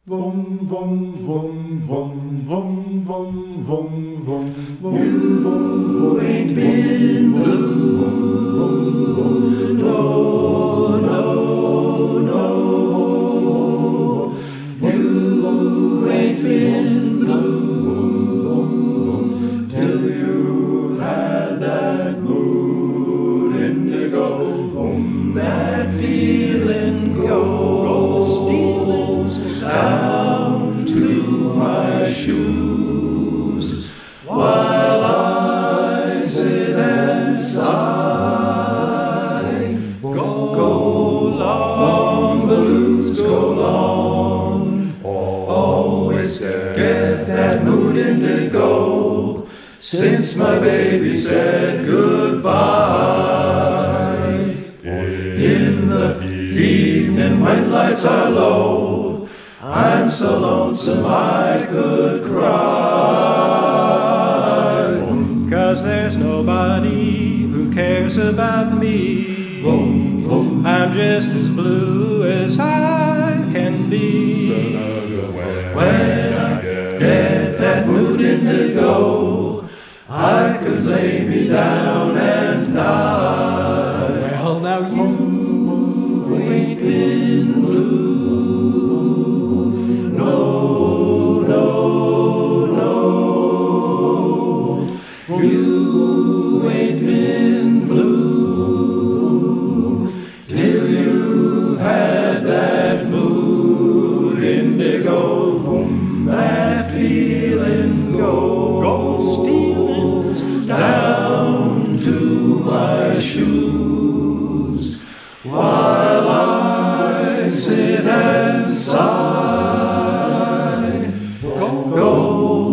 Vum, vum, vum, vum, vum, vum, vum, vum, vum. You ain't been blue. No, no, no. You ain't been blue till you had that mood indigo. That feeling goes down to my shoes while I sit and sigh. Go long, the blues go long. Always get that mood indigo since my baby said goodbye. In the evening when lights are low, I'm so lonesome I could cry. 'Cause there's nobody who cares about me. I'm just as blue as I can be. When I get that mood indigo, I could lay me down and die. Well, now you ain't been blue. No, no, no. You ain't been blue till you've had that mood indigo. That feeling goes down to my shoes while I sit and sigh. Go